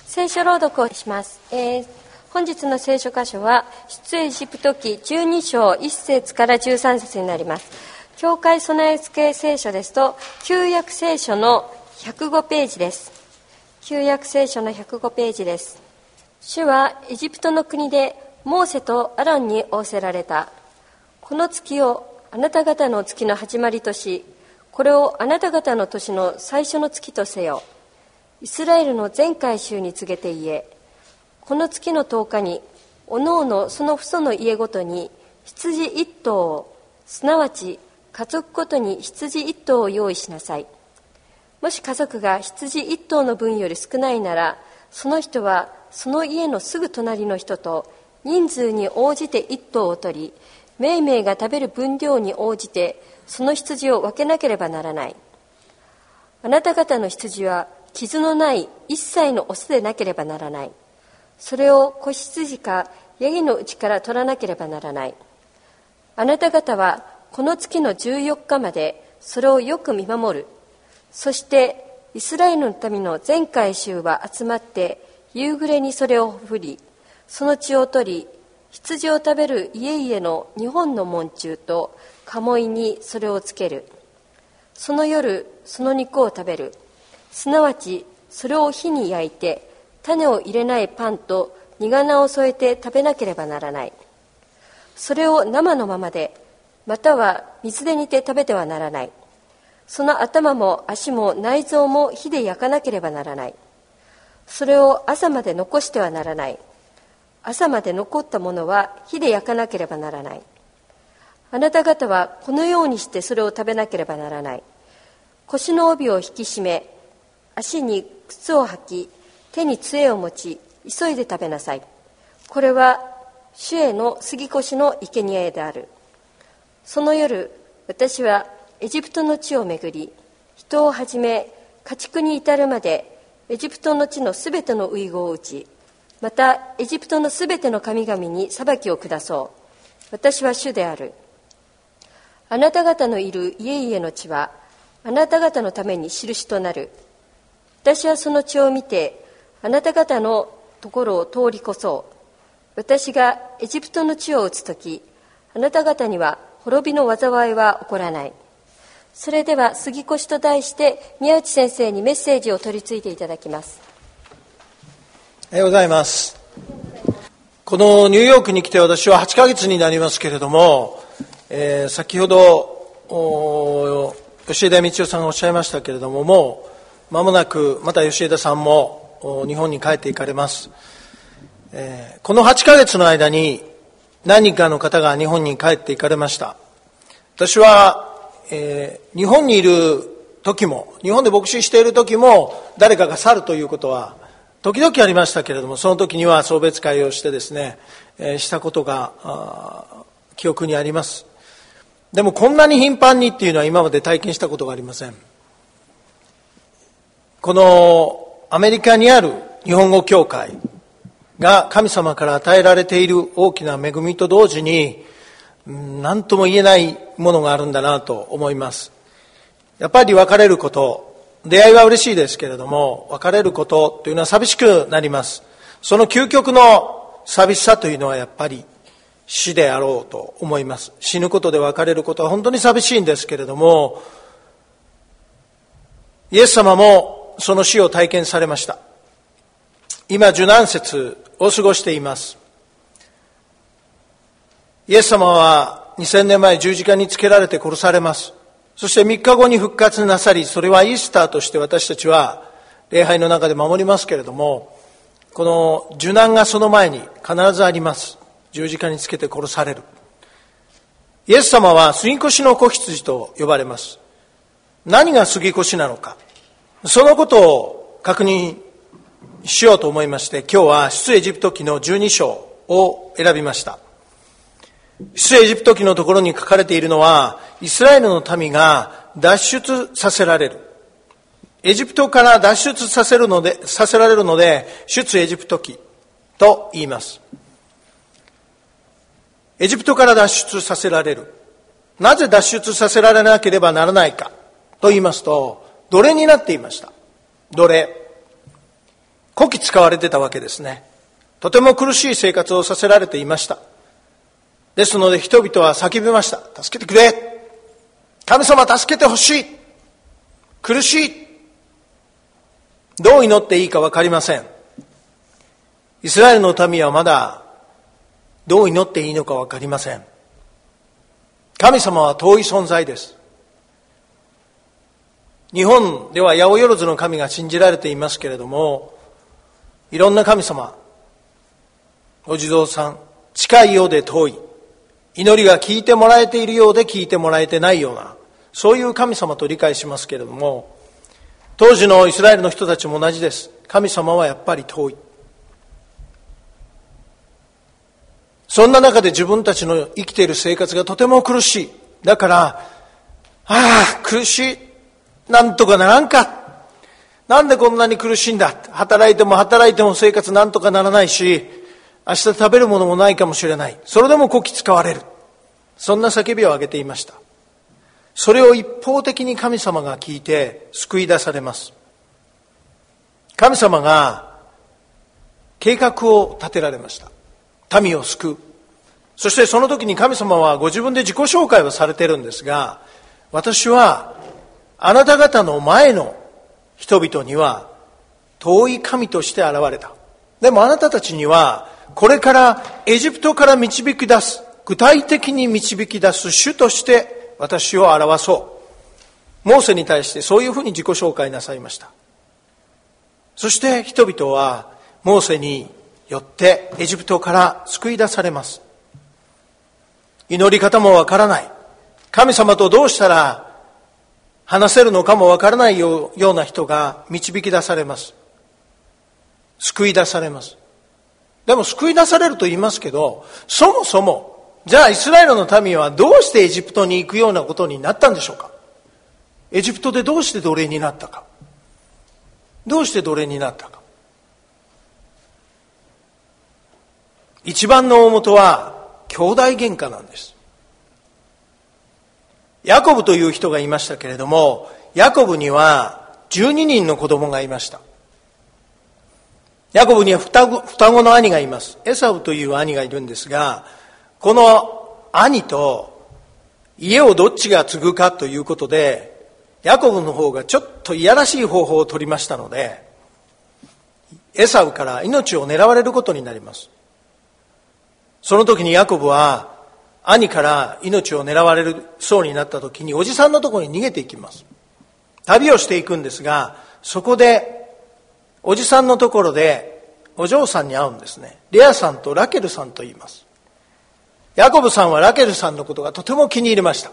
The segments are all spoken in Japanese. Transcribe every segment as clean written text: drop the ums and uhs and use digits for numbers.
聖書朗読をします。本日の聖書箇所は出エジプト記12章1節から13節になります。教会備え付け聖書ですと旧約聖書の105ページです。旧約聖書の105ページです。主はエジプトの国でモーセとアロンに仰せられた。この月をあなた方の月の始まりとし、これをあなた方の年の最初の月とせよ。イスラエルの全会衆に告げて言え。この月の10日におのおのその父祖の家ごとに羊1頭を、すなわち家族ごとに羊1頭を用意しなさい。もし家族が羊1頭の分より少ないなら、その人はその家のすぐ隣の人と人数に応じて1頭を取り、めいめいが食べる分量に応じてその羊を分けなければならない。あなた方の羊は傷のない一切のオスでなければならない。それを子羊かヤギのうちから取らなければならない。あなた方はこの月の14日までそれをよく見守る。そしてイスラエルの民の全会衆は集まって夕暮れにそれを振り、その血を取り、羊を食べる家々の2本の門柱と鴨居にそれをつける。その夜その肉を食べる。すなわちそれを火に焼いて種を入れないパンと煮花を添えて食べなければならない。それを生のままで、または水で煮て食べてはならない。その頭も足も内臓も火で焼かなければならない。それを朝まで残してはならない。朝まで残ったものは火で焼かなければならない。あなた方はこのようにしてそれを食べなければならない。腰の帯を引き締め、足に靴を履き、手に杖を持ち、急いで食べなさい。これは主への杉越の生贄である。その夜、私はエジプトの地を巡り、人をはじめ家畜に至るまでエジプトの地のすべての遺語を打ち、またエジプトのすべての神々に裁きを下そう。私は主である。あなた方のいる家々の地はあなた方のために印となる。私はその血を見てあなた方のところを通り越そう。私がエジプトの地を打つとき、あなた方には滅びの災いは起こらない。それでは杉越と題して宮内先生にメッセージを取り次いでいただきます。 おはようございます。このニューヨークに来て私は8ヶ月になりますけれども、先ほど吉枝道夫さんがおっしゃいましたけれども、もう間もなくまた吉枝さんも日本に帰って行かれます。この8ヶ月の間に何人かの方が日本に帰って行かれました。私は、日本にいる時も、日本で牧師している時も誰かが去るということは時々ありましたけれども、その時には送別会をしてですね、したことが記憶にあります。でもこんなに頻繁にっていうのは今まで体験したことがありません。このアメリカにある日本語教会が神様から与えられている大きな恵みと同時に、何とも言えないものがあるんだなと思います。やっぱり別れること、出会いは嬉しいですけれども、別れることというのは寂しくなります。その究極の寂しさというのはやっぱり死であろうと思います。死ぬことで別れることは本当に寂しいんですけれども、イエス様もその死を体験されました。今受難節を過ごしています。イエス様は2000年前十字架につけられて殺されます。そして3日後に復活なさり、それはイースターとして私たちは礼拝の中で守りますけれども、この受難がその前に必ずあります。十字架につけて殺される。イエス様は杉越の子羊と呼ばれます。何が杉越なのか、そのことを確認しようと思いまして、今日は出エジプト記の12章を選びました。出エジプト記のところに書かれているのは、イスラエルの民が脱出させられる。エジプトから脱出させられるので、出エジプト記と言います。エジプトから脱出させられる。なぜ脱出させられなければならないかと言いますと、奴隷になっていました。奴隷。 こき使われてたわけですね。とても苦しい生活をさせられていました。ですので人々は叫びました。助けてくれ。神様助けてほしい。苦しい。どう祈っていいか分かりません。イスラエルの民はまだどう祈っていいのか分かりません。神様は遠い存在です。日本では八百万の神が信じられていますけれども、いろんな神様、お地蔵さん、近いようで遠い、祈りが聞いてもらえているようで聞いてもらえてないような、そういう神様と理解しますけれども、当時のイスラエルの人たちも同じです。神様はやっぱり遠い。そんな中で自分たちの生きている生活がとても苦しい。だから、苦しい。なんとかならんか。なんでこんなに苦しいんだ。働いても生活なんとかならないし、明日食べるものもないかもしれない。それでもこき使われる。そんな叫びを上げていました。それを一方的に神様が聞いて救い出されます。神様が計画を立てられました。民を救う。そしてその時に神様はご自分で自己紹介をされているんですが、私はあなた方の前の人々には遠い神として現れた。でもあなたたちにはこれからエジプトから導き出す、具体的に導き出す主として私を表そう。モーセに対してそういうふうに自己紹介なさいました。そして人々はモーセによってエジプトから救い出されます。祈り方もわからない。神様とどうしたら話せるのかもわからないような人が導き出されます。救い出されます。でも救い出されると言いますけど、そもそも、じゃあイスラエルの民はどうしてエジプトに行くようなことになったんでしょうか。エジプトでどうして奴隷になったか。どうして奴隷になったか。一番の大元は兄弟喧嘩なんです。ヤコブという人がいましたけれども、ヤコブには12人の子供がいました。ヤコブには双子の兄がいます。エサウという兄がいるんですが、この兄と家をどっちが継ぐかということで、ヤコブの方がちょっといやらしい方法を取りましたので、エサウから命を狙われることになります。その時にヤコブは兄から命を狙われるそうになった時におじさんのところに逃げていきます。旅をしていくんですが、そこでおじさんのところでお嬢さんに会うんですね。レアさんとラケルさんと言います。ヤコブさんはラケルさんのことがとても気に入りました。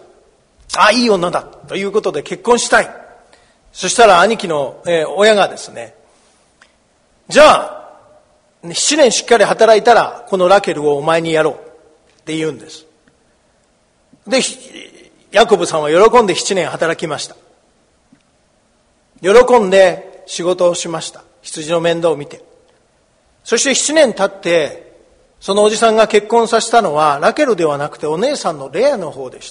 いい女だということで結婚したい。そしたら兄貴の、親がですね、じゃあ7年しっかり働いたらこのラケルをお前にやろうって言うんです。でヤコブさんは喜んで7年働きました。喜んで仕事をしました。羊の面倒を見て。そして7年経ってそのおじさんが結婚させたのはラケルではなくてお姉さんのレアの方でした。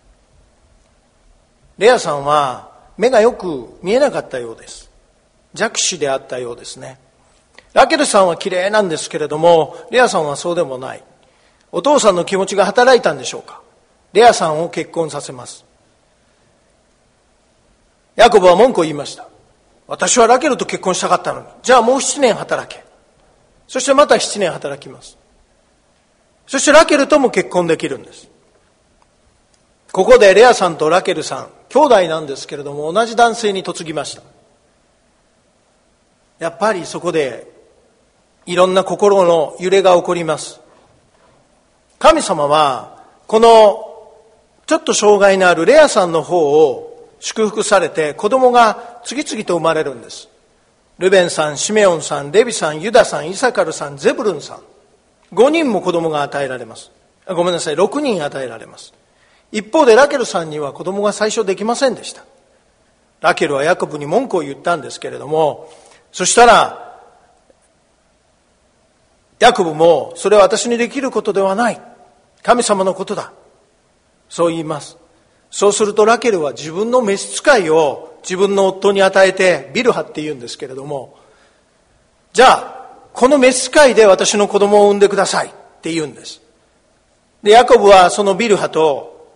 レアさんは目がよく見えなかったようです。弱視であったようですね。ラケルさんは綺麗なんですけれども、レアさんはそうでもない。お父さんの気持ちが働いたんでしょうか。レアさんを結婚させます。ヤコブは文句を言いました。私はラケルと結婚したかったのに、じゃあもう7年働け。そしてまた7年働きます。そしてラケルとも結婚できるんです。ここでレアさんとラケルさん、兄弟なんですけれども、同じ男性に嫁ぎました。やっぱりそこでいろんな心の揺れが起こります。神様はこのちょっと障害のあるレアさんの方を祝福されて子供が次々と生まれるんです。ルベンさん、シメオンさん、レビさん、ユダさん、イサカルさん、ゼブルンさん、5人も子供が与えられます。ごめんなさい、6人与えられます。一方でラケルさんには子供が最初できませんでした。ラケルはヤコブに文句を言ったんですけれども、そしたらヤコブもそれは私にできることではない、神様のことだ、そう言います。そうするとラケルは自分の召使いを自分の夫に与えて、ビルハって言うんですけれども、 じゃあこの召使いで私の子供を産んでくださいって言うんです。でヤコブはそのビルハと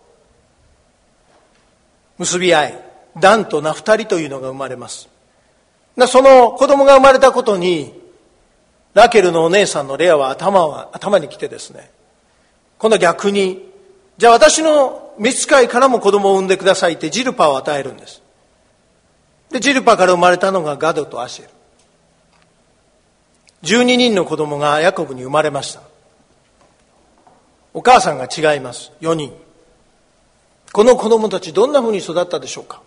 結び合い、ダンとナフタリというのが生まれます。その子供が生まれたことにラケルのお姉さんのレアは頭に来てですね、今度は逆に、じゃあ私の召使いからも子供を産んでくださいってジルパを与えるんです。でジルパから生まれたのがガドとアシェル。12人の子供がヤコブに生まれました。お母さんが違います。4人。この子供たちどんなふうに育ったでしょうか。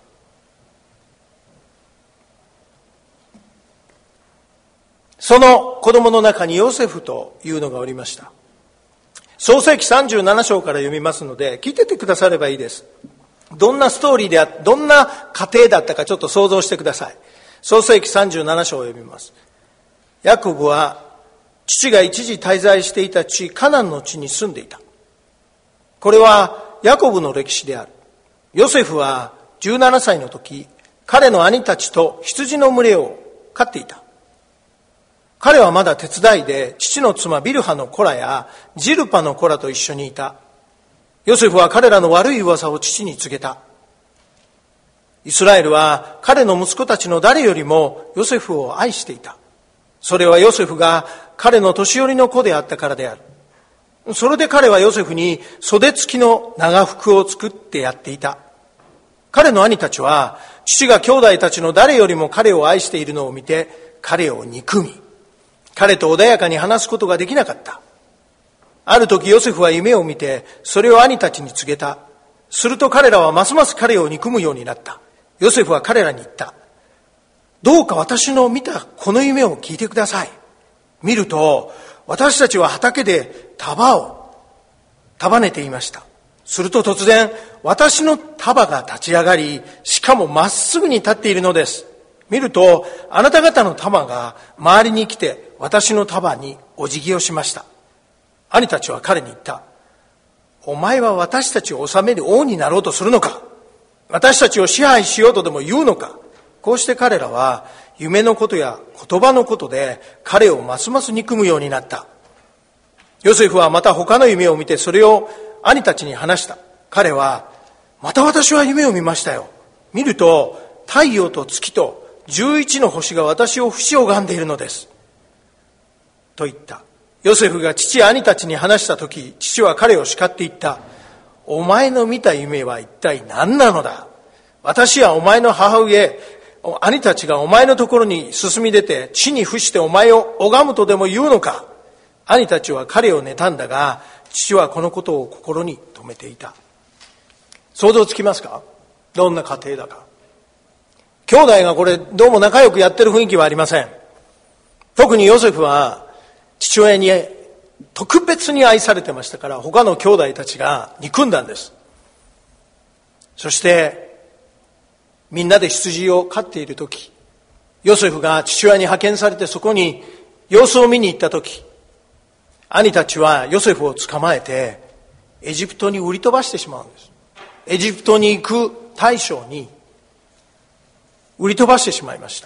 その子供の中にヨセフというのがおりました。創世記37章から読みますので聞いててくださればいいです。どんなストーリーでどんな家庭だったかちょっと想像してください。創世記37章を読みます。ヤコブは父が一時滞在していた地カナンの地に住んでいた。これはヤコブの歴史である。ヨセフは17歳の時、彼の兄たちと羊の群れを飼っていた。彼はまだ手伝いで父の妻ビルハの子らやジルパの子らと一緒にいた。ヨセフは彼らの悪い噂を父に告げた。イスラエルは彼の息子たちの誰よりもヨセフを愛していた。それはヨセフが彼の年寄りの子であったからである。それで彼はヨセフに袖付きの長服を作ってやっていた。彼の兄たちは父が兄弟たちの誰よりも彼を愛しているのを見て彼を憎み、彼と穏やかに話すことができなかった。ある時ヨセフは夢を見てそれを兄たちに告げた。すると彼らはますます彼を憎むようになった。ヨセフは彼らに言った。どうか私の見たこの夢を聞いてください。見ると私たちは畑で束を束ねていました。すると突然私の束が立ち上がり、しかもまっすぐに立っているのです。見るとあなた方の束が周りに来て私の束にお辞儀をしました。兄たちは彼に言った。お前は私たちを治める王になろうとするのか。私たちを支配しようとでも言うのか。こうして彼らは夢のことや言葉のことで彼をますます憎むようになった。ヨセフはまた他の夢を見てそれを兄たちに話した。彼は、また私は夢を見ましたよ。見ると太陽と月と11の星が私を縁拝んでいるのです。と言った。ヨセフが父や兄たちに話したとき、父は彼を叱って言った。お前の見た夢は一体何なのだ。私やお前の母上、兄たちがお前のところに進み出て地に伏してお前を拝むとでも言うのか。兄たちは彼を妬んだが、父はこのことを心に留めていた。想像つきますか？どんな家庭だか。兄弟がこれどうも仲良くやってる雰囲気はありません。特にヨセフは父親に特別に愛されてましたから、他の兄弟たちが憎んだんです。そしてみんなで羊を飼っているとき、ヨセフが父親に派遣されてそこに様子を見に行ったとき、兄たちはヨセフを捕まえてエジプトに売り飛ばしてしまうんです。エジプトに行く大将に売り飛ばしてしまいました。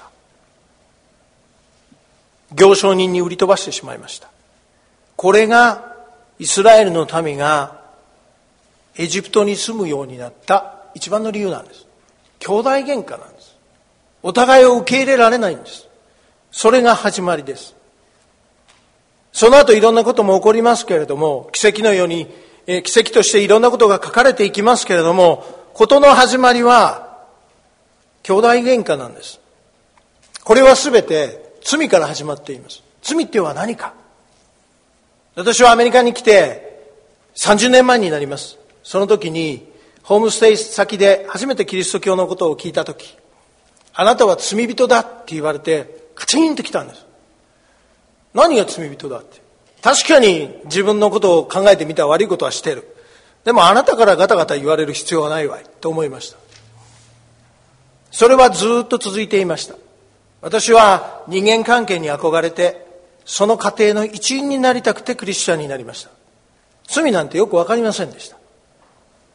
行商人に売り飛ばしてしまいました。これがイスラエルの民がエジプトに住むようになった一番の理由なんです。兄弟喧嘩なんです。お互いを受け入れられないんです。それが始まりです。その後いろんなことも起こりますけれども、奇跡のように奇跡としていろんなことが書かれていきますけれども、事の始まりは兄弟喧嘩なんです。これはすべて罪から始まっています。罪っては何か。私はアメリカに来て30年前になります。その時にホームステイ先で初めてキリスト教のことを聞いた時、あなたは罪人だって言われてカチンときたんです。何が罪人だって。確かに自分のことを考えてみたら悪いことはしてる。でもあなたからガタガタ言われる必要はないわいと思いました。それはずっと続いていました。私は人間関係に憧れて、その過程の一員になりたくてクリスチャンになりました。罪なんてよくわかりませんでした。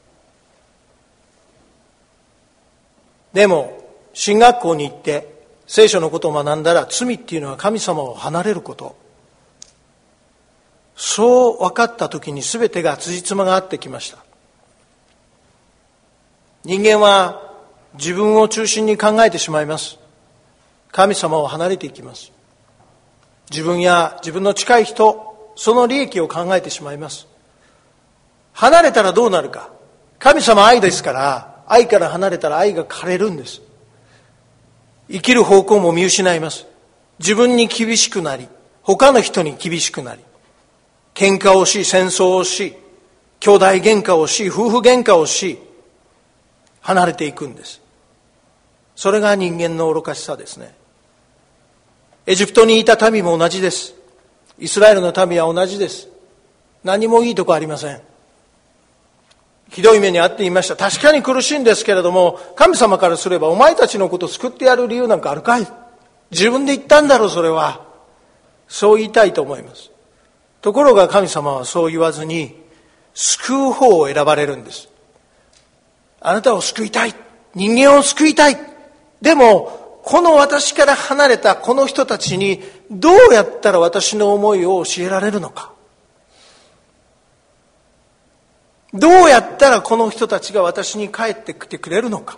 でも進学校に行って聖書のことを学んだら、罪っていうのは神様を離れること。そう分かった時に全てが辻褄が合ってきました。人間は自分を中心に考えてしまいます。神様を離れていきます。自分や自分の近い人、その利益を考えてしまいます。離れたらどうなるか。神様は愛ですから、愛から離れたら愛が枯れるんです。生きる方向も見失います。自分に厳しくなり、他の人に厳しくなり、喧嘩をし、戦争をし、兄弟喧嘩をし、夫婦喧嘩をし、離れていくんです。それが人間の愚かしさですね。エジプトにいた民も同じです。イスラエルの民は同じです。何もいいとこありません。ひどい目に遭っていました。確かに苦しいんですけれども、神様からすればお前たちのことを救ってやる理由なんかあるかい。自分で言ったんだろう、それは。そう言いたいと思います。ところが神様はそう言わずに、救う方を選ばれるんです。あなたを救いたい。人間を救いたい。でも、この私から離れたこの人たちにどうやったら私の思いを教えられるのか。どうやったらこの人たちが私に帰ってきてくれるのか。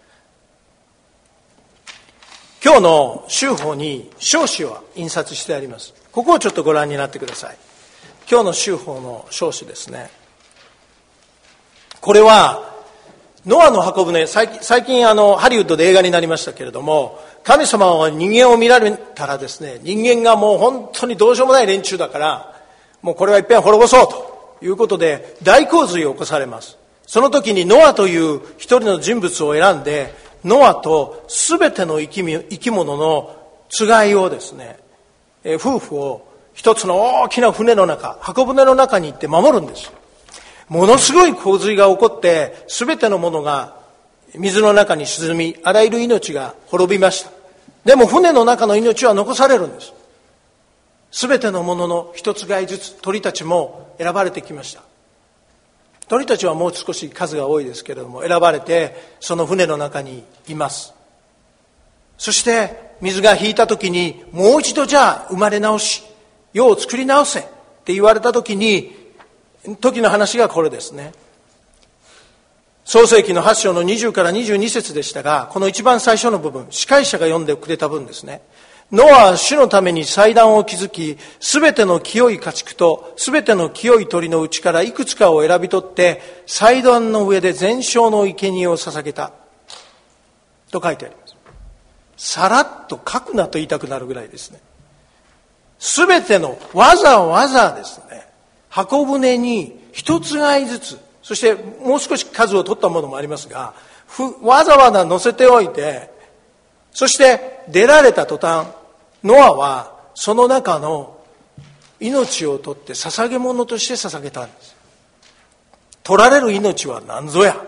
今日の週報に証紙を印刷してあります。ここをちょっとご覧になってください。今日の週報の証紙ですね。これはノアの箱舟、最近ハリウッドで映画になりましたけれども、神様は人間を見られたらですね、人間がもう本当にどうしようもない連中だから、もうこれは一遍滅ぼそうということで大洪水を起こされます。その時にノアという一人の人物を選んで、ノアとすべての生き物のつがいをですね、夫婦を一つの大きな船の中、箱舟の中に行って守るんです。ものすごい洪水が起こって、すべてのものが水の中に沈み、あらゆる命が滅びました。でも船の中の命は残されるんです。すべてのものの一つがいずつ、鳥たちも選ばれてきました。鳥たちはもう少し数が多いですけれども、選ばれてその船の中にいます。そして水が引いた時に、もう一度じゃあ生まれ直し、世を作り直せって言われた時の話がこれですね。創世記の8章の20から22節でしたが、この一番最初の部分、司会者が読んでくれた分ですね。ノアは主のために祭壇を築き、すべての清い家畜とすべての清い鳥のうちからいくつかを選び取って、祭壇の上で全焼の生贄を捧げたと書いてあります。さらっと書くなと言いたくなるぐらいですね。すべてのわざわざですね、箱舟に一つがいずつ、そしてもう少し数を取ったものもありますが、わざわざ乗せておいて、そして出られた途端、ノアはその中の命を取って捧げ物として捧げたんです。取られる命は何ぞや。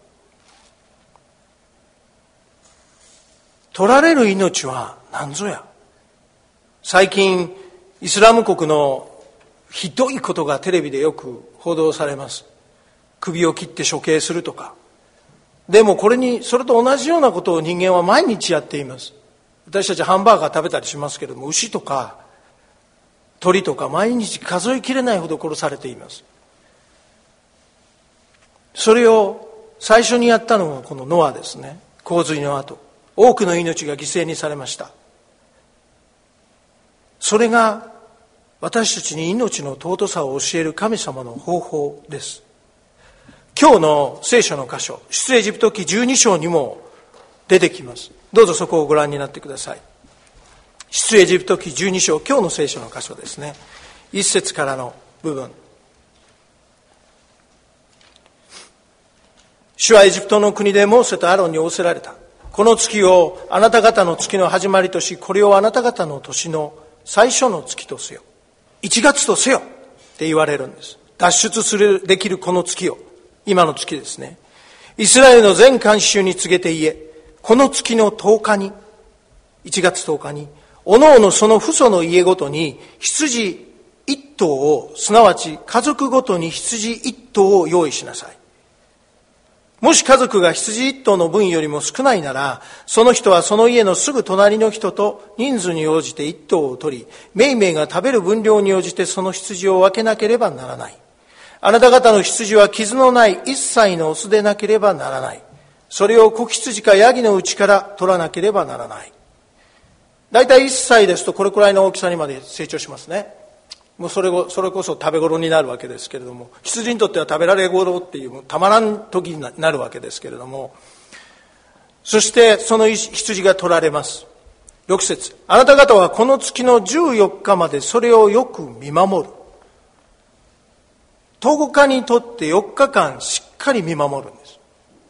取られる命は何ぞや。最近イスラム国のひどいことがテレビでよく報道されます。首を切って処刑するとか。でもそれと同じようなことを人間は毎日やっています。私たちハンバーガー食べたりしますけれども、牛とか鳥とか毎日数えきれないほど殺されています。それを最初にやったのがこのノアですね。洪水の後、多くの命が犠牲にされました。それが私たちに命の尊さを教える神様の方法です。今日の聖書の箇所、出エジプト記12章にも出てきます。どうぞそこをご覧になってください。出エジプト記12章、今日の聖書の箇所ですね。1節からの部分。主はエジプトの国でモーセとアロンに仰せられた。この月をあなた方の月の始まりとし、これをあなた方の年の最初の月とせよ。1月とせよって言われるんです。脱出できるこの月を。今の月ですね。イスラエルの全監視衆に告げて言え、この月の10日に、1月10日に、おのおのその父祖の家ごとに羊1頭を、すなわち家族ごとに羊1頭を用意しなさい。 もし家族が羊一頭の分よりも少ないなら、その人はその家のすぐ隣の人と人数に応じて一頭を取り、めいが食べる分量に応じてその羊を分けなければならない。あなた方の羊は傷のない一切のオスでなければならない。それを子羊かヤギのうちから取らなければならない。だいたい1歳ですとこれくらいの大きさにまで成長しますね。もうそれこそ食べ頃になるわけですけれども、羊にとっては食べられ頃っていうたまらん時になるわけですけれども、そしてその羊が取られます。6節、あなた方はこの月の14日までそれをよく見守る。10日にとって4日間しっかり見守るんです。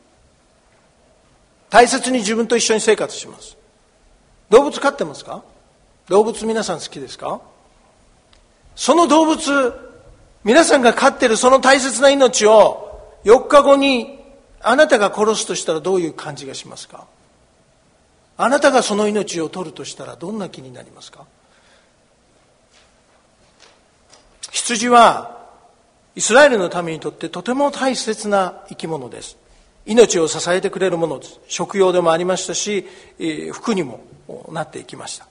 大切に自分と一緒に生活します。動物飼ってますか？動物皆さん好きですか？その動物、皆さんが飼っているその大切な命を4日後にあなたが殺すとしたらどういう感じがしますか？あなたがその命を取るとしたらどんな気になりますか？羊はイスラエルの民にとってとても大切な生き物です。命を支えてくれるものです。食用でもありましたし、服にもなっていきました。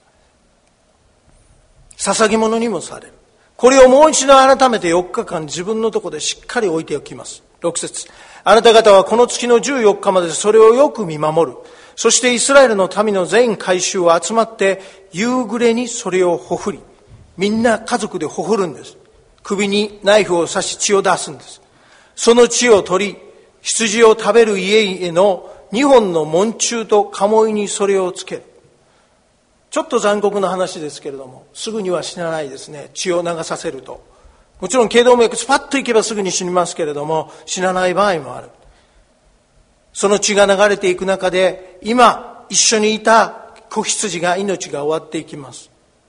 捧げ物にもされる。これをもう一度改めて4日間自分のところでしっかり置いておきます。6節、あなた方はこの月の14日までそれをよく見守る。そしてイスラエルの民の全会衆は集まって夕暮れにそれをほふり、みんな家族でほふるんです。首にナイフを刺し血を出すんです。その血を取り、羊を食べる家々の2本の門柱と鴨居にそれをつける。ちょっと残酷な話ですけれども、すぐには死なないですね。血を流させると。もちろん頸動脈スパッといけばすぐに死にますけれども、死なない場合もある。その血が流れていく中で、今一緒にいた子羊が命が終わっていきます。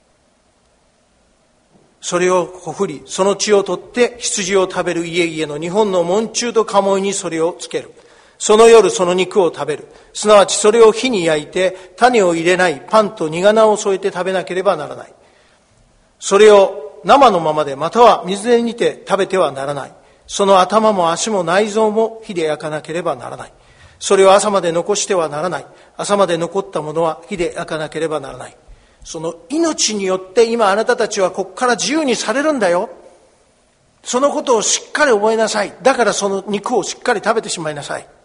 それをほふり、その血を取って羊を食べる家々の2本の門柱と鴨居にそれをつける。その夜その肉を食べる。すなわちそれを火に焼いて種を入れないパンと煮花を添えて食べなければならない。それを生のままでまたは水で煮て食べてはならない。その頭も足も内臓も火で焼かなければならない。それを朝まで残してはならない。朝まで残ったものは火で焼かなければならない。その命によって今あなたたちはここから自由にされるんだよ。そのことをしっかり覚えなさい。だからその肉をしっかり食べてしまいなさい。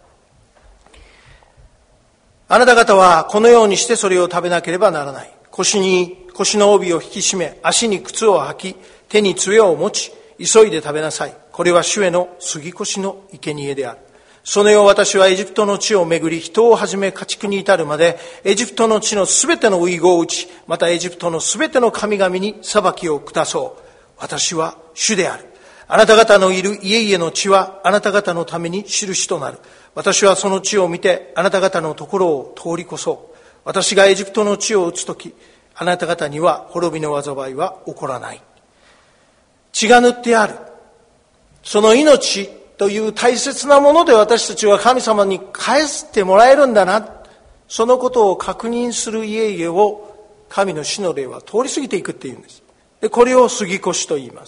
あなた方はこのようにしてそれを食べなければならない。腰の帯を引き締め、足に靴を履き、手に杖を持ち、急いで食べなさい。これは主への杉越の生贄である。そのよう私はエジプトの地を巡り、人をはじめ家畜に至るまで、エジプトの地のすべての遺語を打ち、またエジプトのすべての神々に裁きを下そう。私は主である。あなた方のいる家々の地はあなた方のために印となる。私はその地を見てあなた方のところを通り越そう。私がエジプトの地を打つとき、あなた方には滅びの災いは起こらない。血が塗ってある。その命という大切なもので私たちは神様に返してもらえるんだな。そのことを確認する家々を神の死の霊は通り過ぎていくっていうんです。で、これを杉越と言います。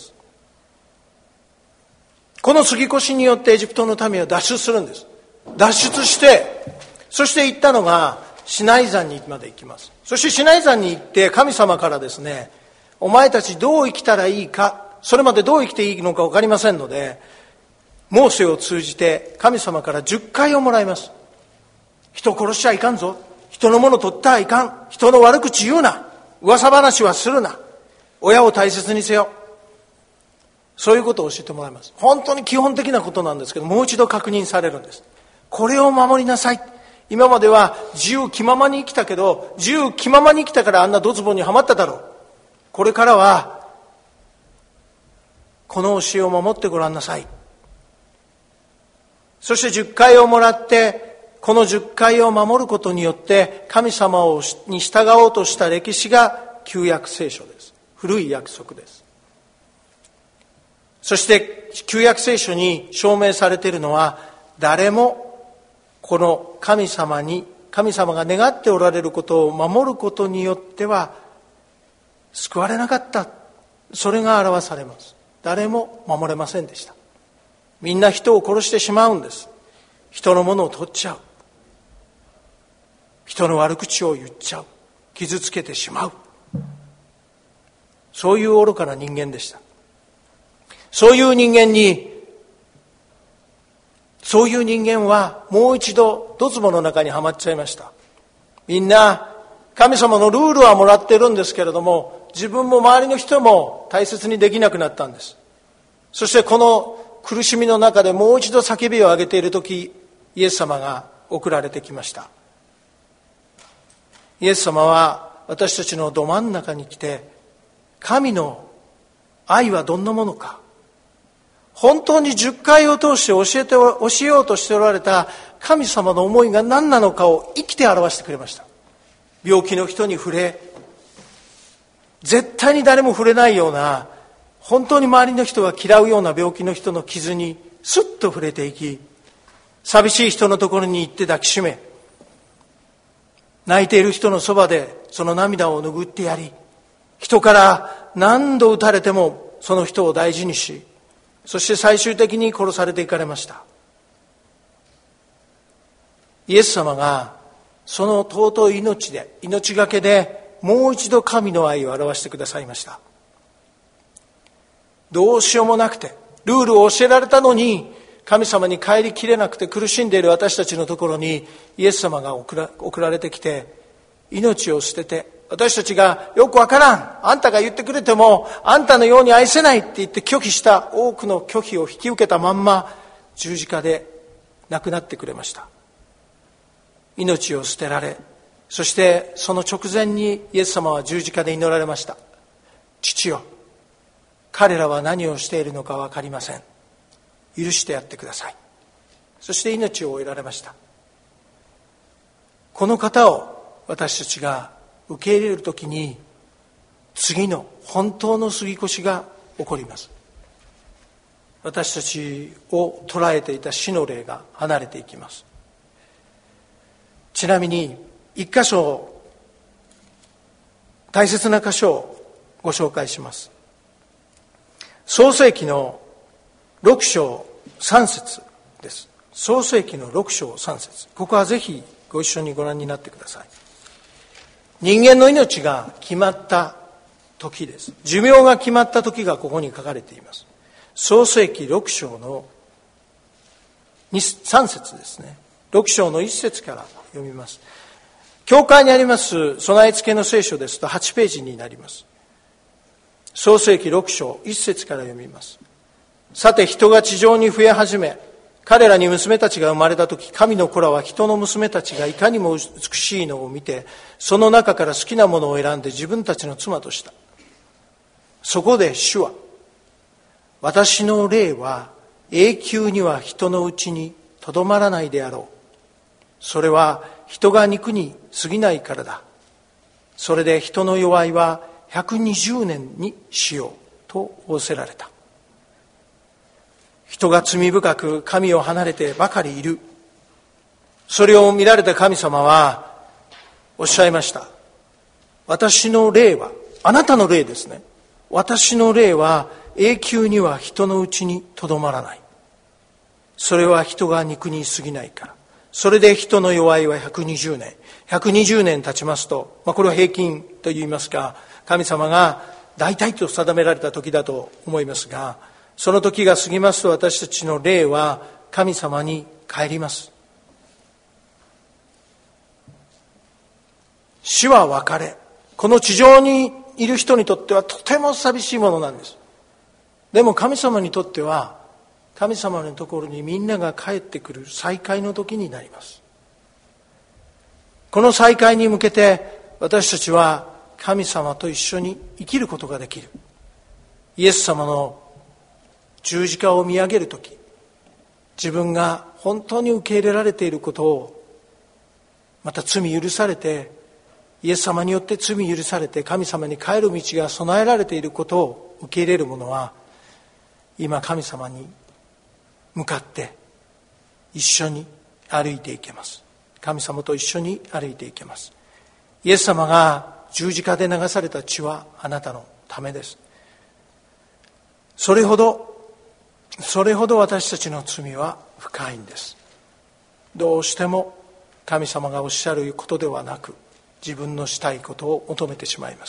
この杉越によってエジプトの民は脱出するんです。脱出して、そして行ったのがシナイ山にまで行きます。そしてシナイ山に行って神様からですね、お前たちどう生きたらいいか、それまでどう生きていいのか分かりませんので、モーセを通じて神様から10回をもらいます。人殺しちゃいかんぞ。人のもの取ったらいかん。人の悪口言うな。噂話はするな。親を大切にせよ。そういうことを教えてもらいます。本当に基本的なことなんですけど、もう一度確認されるんです。これを守りなさい。今までは自由気ままに生きたけど、自由気ままに生きたからあんなドツボにはまっただろう。これからはこの教えを守ってごらんなさい。そして10回をもらって、この10回を守ることによって神様に従おうとした歴史が旧約聖書です。古い約束です。そして旧約聖書に証明されているのは、誰もこの神様が願っておられることを守ることによっては救われなかった。それが表されます。誰も守れませんでした。みんな人を殺してしまうんです。 人のものを取っちゃう。人の悪口を言っちゃう。傷つけてしまう。そういう愚かな人間でした。そういう人間はもう一度ドツボの中にはまっちゃいました。みんな神様のルールはもらってるんですけれども、自分も周りの人も大切にできなくなったんです。そしてこの苦しみの中でもう一度叫びを上げているとき、イエス様が送られてきました。イエス様は私たちのど真ん中に来て、神の愛はどんなものか、本当に10回を通して教えようとしておられた神様の思いが何なのかを生きて表してくれました。病気の人に触れ、絶対に誰も触れないような、本当に周りの人が嫌うような病気の人の傷にスッと触れていき、寂しい人のところに行って抱きしめ、泣いている人のそばでその涙を拭ってやり、人から何度撃たれてもその人を大事にし、そして最終的に殺されていかれました。イエス様がその尊い命がけでもう一度神の愛を表してくださいました。どうしようもなくてルールを教えられたのに神様に帰りきれなくて苦しんでいる私たちのところにイエス様が送られてきて、命を捨てて、私たちがよくわからん、あんたが言ってくれてもあんたのように愛せないって言って拒否した多くの拒否を引き受けたまんま十字架で亡くなってくれました。命を捨てられ、そしてその直前にイエス様は十字架で祈られました。父よ、彼らは何をしているのか分かりません。許してやってください。そして命を終えられました。この方を私たちが受け入れるときに、次の本当の杉越が起こります。私たちを捉えていた死の霊が離れていきます。ちなみに一箇所、大切な箇所をご紹介します。創世記の6章3節です。創世記の6章3節。ここはぜひご一緒にご覧になってください。人間の命が決まった時です。寿命が決まった時がここに書かれています。創世記6章の3節ですね。6章の1節から読みます。教会にあります備え付けの聖書ですと8ページになります。創世記6章1節から読みます。さて人が地上に増え始め、彼らに娘たちが生まれたとき、神の子らは人の娘たちがいかにも美しいのを見て、その中から好きなものを選んで自分たちの妻とした。そこで主は、私の霊は永久には人のうちにとどまらないであろう。それは人が肉に過ぎないからだ。それで人の弱いは120年にしようと仰せられた。人が罪深く神を離れてばかりいる。それを見られた神様はおっしゃいました。私の霊は、あなたの霊ですね。私の霊は永久には人のうちにとどまらない。それは人が肉に過ぎないから。それで人の弱いは120年。120年経ちますと、これは平均と言いますか、神様が大体と定められた時だと思いますが、その時が過ぎますと私たちの霊は神様に帰ります。死は別れ。この地上にいる人にとってはとても寂しいものなんです。でも神様にとっては、神様のところにみんなが帰ってくる再会の時になります。この再会に向けて私たちは神様と一緒に生きることができる。イエス様の十字架を見上げるとき、自分が本当に受け入れられていることを、また罪許されて、イエス様によって罪許されて神様に帰る道が備えられていることを受け入れる者は、今神様に向かって一緒に歩いていけます。神様と一緒に歩いていけます。イエス様が十字架で流された血はあなたのためです。それほど私たちの罪は深いんです。 どうしても神様がおっしゃることではなく、自分のしたいことを求めてしまいます。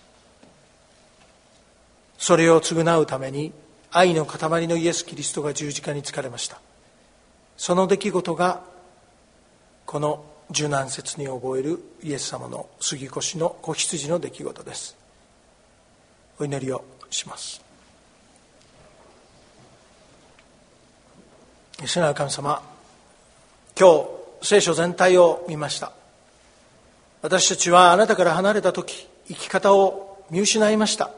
それを償うために愛の塊のイエス・キリストが十字架につかれました。その出来事がこの受難節に覚えるイエス様の杉越の子羊の出来事です。お祈りをします。主なる神様、今日聖書全体を見ました。私たちはあなたから離れた時、生き方を見失いました。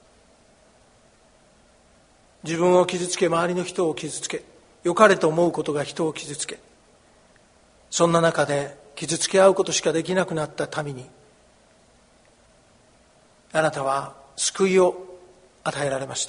自分を傷つけ、周りの人を傷つけ、良かれと思うことが人を傷つけ、そんな中で傷つけ合うことしかできなくなった民に、あなたは救いを与えられました。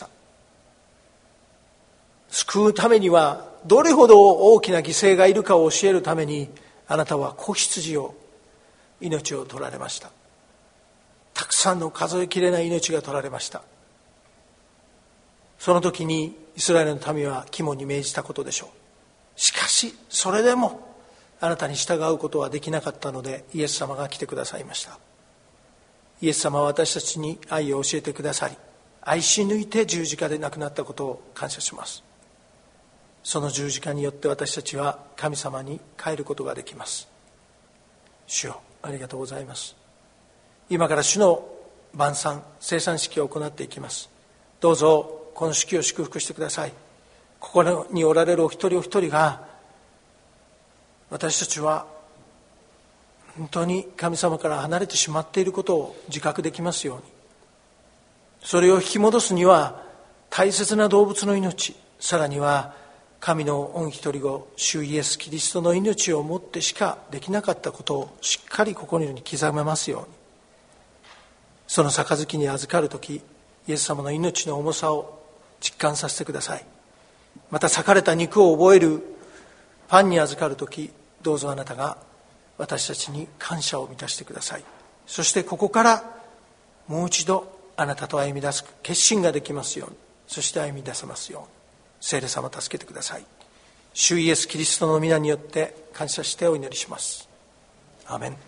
救うためにはどれほど大きな犠牲がいるかを教えるために、あなたは子羊を、命を取られました。たくさんの数えきれない命が取られました。その時にイスラエルの民は肝に銘じたことでしょう。しかしそれでもあなたに従うことはできなかったので、イエス様が来てくださいました。イエス様は私たちに愛を教えてくださり、愛し抜いて十字架で亡くなったことを感謝します。その十字架によって私たちは神様に帰ることができます。主よ、ありがとうございます。今から主の晩餐、聖餐式を行っていきます。どうぞこの式を祝福してください。ここにおられるお一人お一人が、私たちは本当に神様から離れてしまっていることを自覚できますように、それを引き戻すには大切な動物の命、さらには神の御一人子主イエスキリストの命をもってしかできなかったことをしっかり心に刻めますように、その杯に預かるとき、イエス様の命の重さを実感させてください。また裂かれた肉を覚えるパンに預かるとき、どうぞあなたが私たちに感謝を満たしてください。そしてここからもう一度あなたと歩み出す決心ができますように、そして歩み出せますように、聖霊様助けてください。主イエスキリストの皆によって感謝してお祈りします。アーメン。